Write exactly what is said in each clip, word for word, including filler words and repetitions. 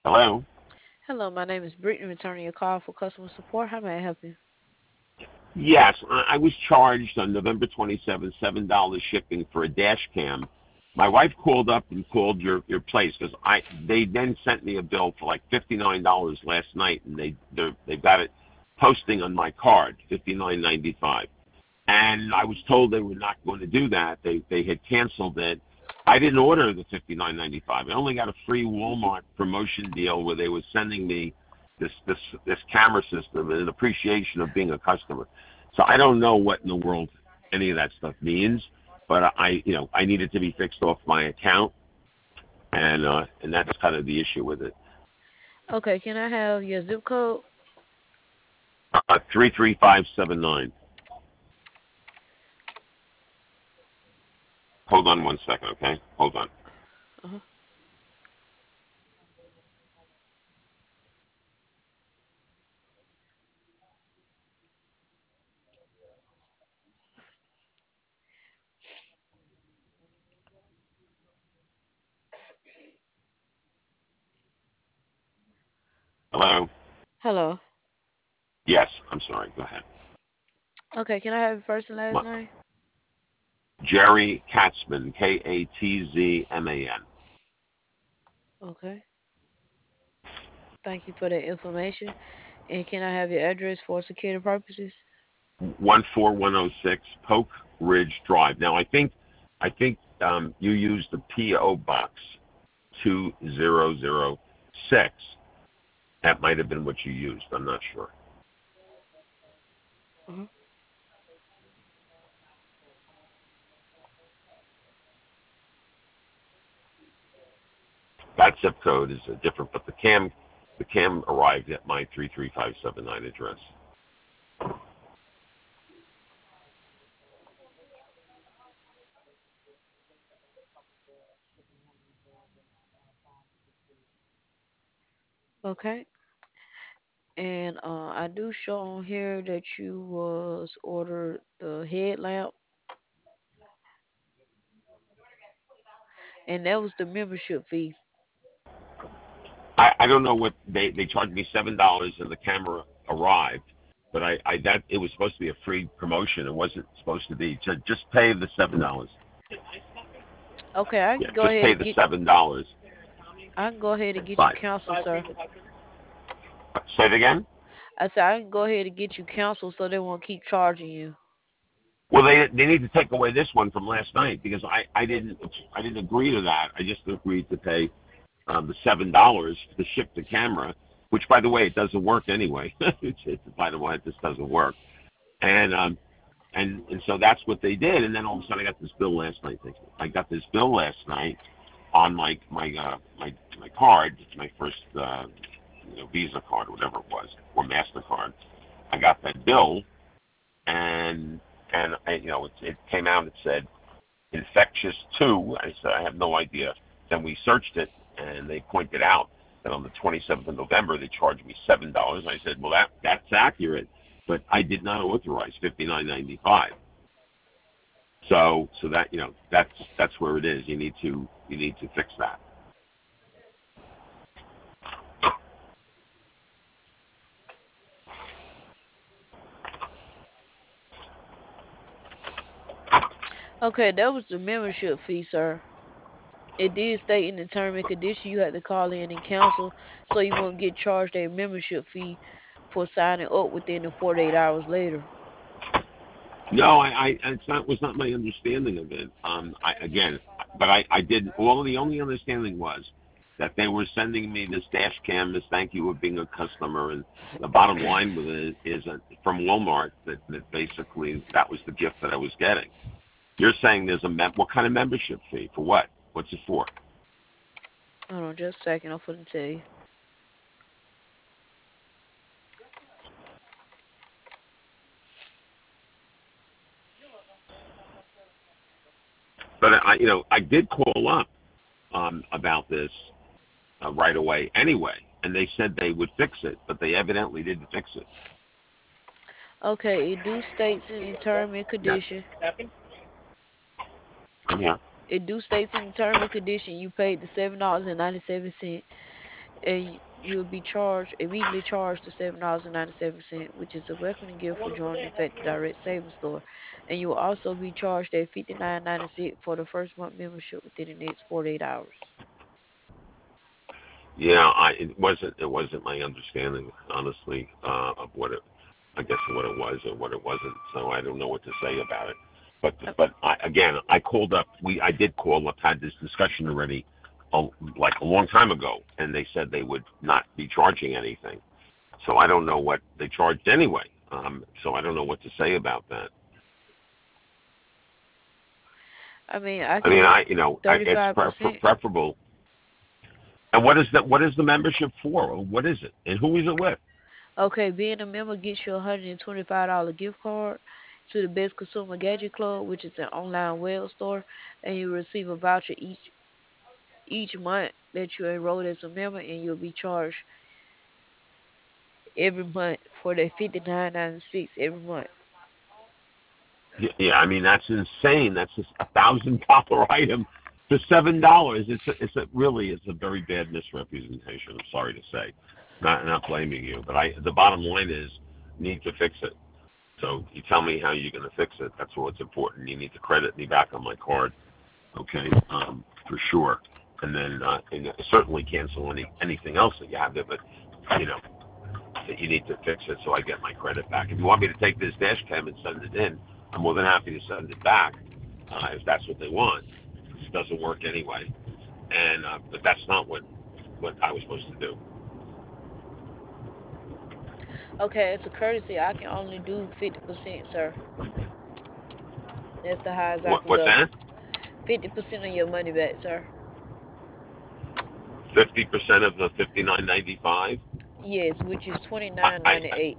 Hello? Hello, my name is Brittany, returning your call for customer support. How may I help you? Yes, I, I was charged on November twenty-seventh, seven dollars shipping for a dash cam. My wife called up and called your, your place because I they then sent me a bill for like fifty-nine dollars last night, and they they they've got it posting on my card, fifty-nine ninety-five. And I was told they were not going to do that. They they had canceled it. I didn't order the fifty-nine ninety-five. I only got a free Walmart promotion deal where they were sending me this this this camera system and an appreciation of being a customer. So I don't know what in the world any of that stuff means, but I you know I needed to be fixed off my account, and uh, and that's kind of the issue with it. Okay, can I have your zip code? Uh, three three five seven nine. Hold on one second, okay? Hold on. Uh-huh. Hello. Hello. Yes, I'm sorry. Go ahead. Okay, can I have your first and last My, name? Jerry Katzman, K A T Z M A N. Okay, thank you for that information. And can I have your address for security purposes? one four one zero six Poke Ridge Drive. Now, I think I think um, you used the P O Box two zero zero six. That might have been what you used. I'm not sure. Uh-huh. That zip code is uh, different, but the cam the cam arrived at my three three five seven nine address. Okay, and uh, I do show on here that you was ordered the headlamp, and that was the membership fee. I, I don't know what they they charged me seven dollars and the camera arrived, but I, I that it was supposed to be a free promotion. It wasn't supposed to be. Just just pay the seven dollars. Okay, I Yeah, can go just ahead pay and the get seven dollars. I can go ahead and get you Fine. counseled, sir. Say it again. I said I can go ahead and get you counseled so they won't keep charging you. Well, they they need to take away this one from last night because I I didn't I didn't agree to that. I just agreed to pay um, the seven dollars to ship the camera, which by the way it doesn't work anyway. it's, it's, by the way, it just doesn't work. And um and and so that's what they did. And then all of a sudden I got this bill last night. I got this bill last night on my my uh, my my card, my first uh, you know, Visa card or whatever it was, or Mastercard. I got that bill, and and I, you know it, it came out. It said infectious two. I said I have no idea. Then we searched it, and they pointed out that on the twenty-seventh of November they charged me seven dollars. I said, well, that that's accurate, but I did not authorize fifty-nine ninety-five. So so that you know that's that's where it is. You need to you need to fix that. Okay, that was the membership fee, sir. It did state in the term and condition you had to call in and cancel so you won't get charged a membership fee for signing up within the forty-eight hours later. No, I, I it's not was not my understanding of it. Um, I again, but I I did all the only understanding was that they were sending me this dash cam, this thank you for being a customer, and the bottom line with it is that from Walmart that, that basically that was the gift that I was getting. You're saying there's a mem- what kind of membership fee for what? What's it for? Hold on just a second, I'm finna tell you. But I, you know, I did call up um, about this uh, right away anyway, and they said they would fix it, but they evidently didn't fix it. Okay, it do states in the term and Yeah, condition. I'm here. It do states in the term and condition you paid the seven dollars and ninety seven cent. and you will be charged immediately charged to seven dollars and ninety seven cents, which is a welcome gift for joining the Factory Direct Savings Store. And you will also be charged at fifty nine ninety six for the first month membership within the next forty eight hours. Yeah, I it wasn't it wasn't my understanding, honestly, uh, of what it I guess what it was or what it wasn't. So I don't know what to say about it. But Uh, but I, again, I called up. We I did call up, had this discussion already, a, like a long time ago, and they said they would not be charging anything. So I don't know what they charged anyway. Um, so I don't know what to say about that. I mean, I I can mean, do I you know I, it's pre- pre- thirty five percent. preferable. And what is that? What is the membership for? What is it? And who is it with? Okay, being a member gets you a one hundred twenty-five dollars gift card to the Best Consumer Gadget Club, which is an online web store, and you receive a voucher each each month that you enroll as a member, and you'll be charged every month for that fifty nine ninety six every month. Yeah, yeah, I mean that's insane. That's just a thousand dollar item for seven dollars. It's a, it's a really it's a very bad misrepresentation. I'm sorry to say, not not blaming you, but I the bottom line is need to fix it. So you tell me how you're going to fix it. That's what's important. You need to credit me back on my card, okay, um, for sure. And then uh, and certainly cancel any anything else that you have there, but you know that you need to fix it so I get my credit back. If you want me to take this dash cam and send it in, I'm more than happy to send it back uh, if that's what they want. It doesn't work anyway, and uh, but that's not what what I was supposed to do. Okay, as a courtesy, I can only do fifty percent, sir. That's the highest I What can what's go. that? fifty percent of your money back, sir. Fifty percent of the fifty nine ninety five. Yes, which is I, I, twenty nine ninety eight.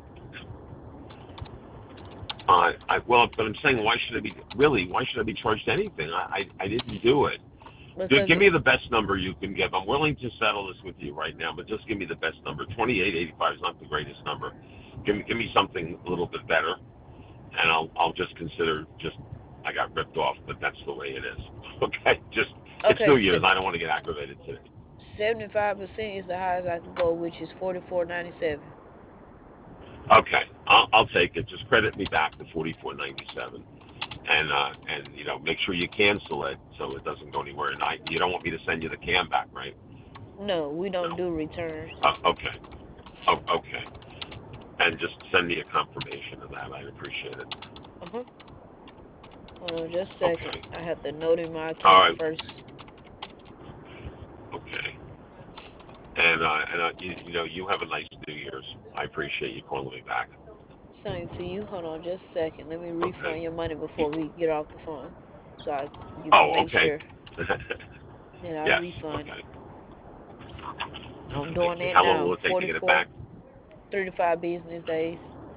I, I, well, but I'm saying, why should I be really? Why should I be charged anything? I, I, I didn't do it. Give, Because give me the best number you can give. I'm willing to settle this with you right now, but just give me the best number. Twenty-eight eighty-five is not the greatest number. Give me, give me something a little bit better, and I'll, I'll just consider just I got ripped off, but that's the way it is. Okay, just it's New okay, Year's. I don't want to get aggravated today. seventy five percent is the highest I can go, which is forty four ninety seven. Okay, I'll, I'll take it. Just credit me back to forty-four ninety-seven, and uh, and you know, make sure you cancel it so it doesn't go anywhere. And I, you don't want me to send you the cam back, right? No, we don't No. do returns. Uh, okay. Oh, okay. And just send me a confirmation of that. I'd appreciate it. Uh huh. Hold on just a second. Okay. I have to note in my All account right. first. Okay. And uh, and uh, you, you know, you have a nice New Year's. I appreciate you calling me back. Same to you. Hold on just a second. Let me Okay. refund your money before we get off the phone, so I, you can Oh, make okay. sure that I Yes. refund it. Okay. I'm doing Okay. that How long now. will it take to get it forty-four, back? thirty-five business days.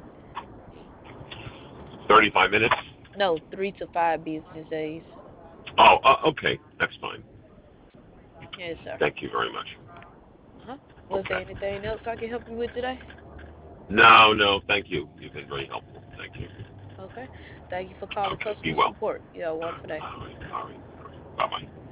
Thirty-five minutes. No, three to five business days. Oh, uh, okay. That's fine. Yes, sir. Thank you very much. Huh? Was there Okay. anything else I can help you with today? No, no. Thank you. You've been very helpful. Thank you. Okay. Thank you for calling Okay. Be customer well. support. You have a wonderful day. All right. All right. All right. Bye bye.